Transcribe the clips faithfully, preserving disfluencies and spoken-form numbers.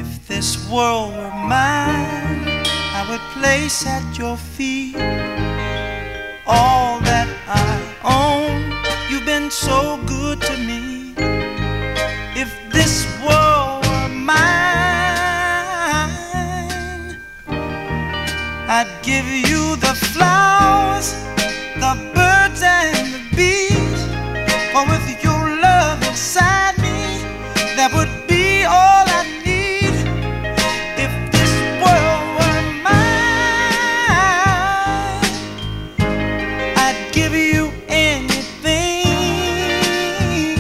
If this world were mine, I would place at your feet all that I own. You've been so good to me. If this world were mine, I'd give you the flowers, the birds and the bees. For with your love inside me, that would be all I need. If this world were mine, I'd give you anything.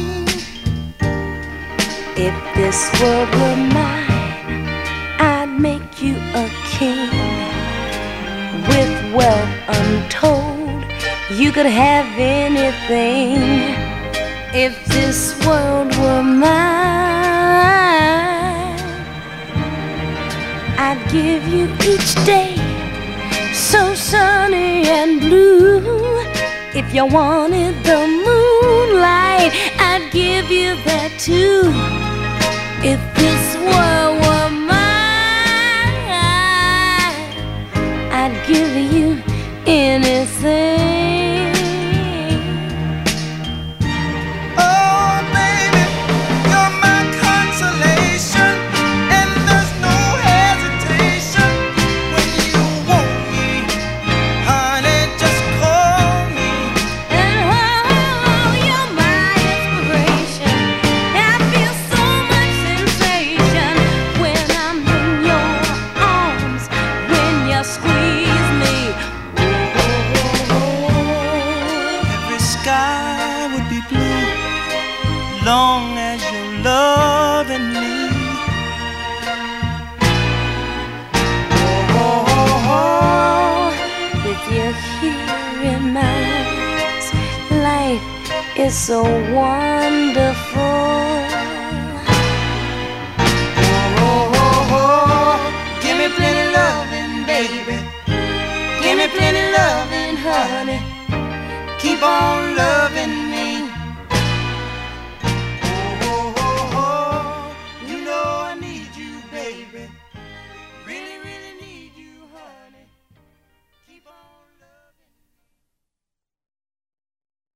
If this world were mine, I'd make you a king. With wealth untold, you could have anything. If this world were mine, I'd give you each day so sunny and blue. If you wanted the moonlight, I'd give you that too. If this world were mine, I'd give you anything. Oh, baby, you're my consolation, and there's no hesitation. When you want me, honey, just call me. And oh, you're my inspiration. I feel so much sensation when I'm in your arms, when you squeeze me. Every sky would be blue, long as you're loving me. Oh, oh, oh, Oh, with you here in my arms, life is so wonderful. oh, oh, oh. Give me plenty loving, baby. Give me plenty loving, honey. Keep on loving.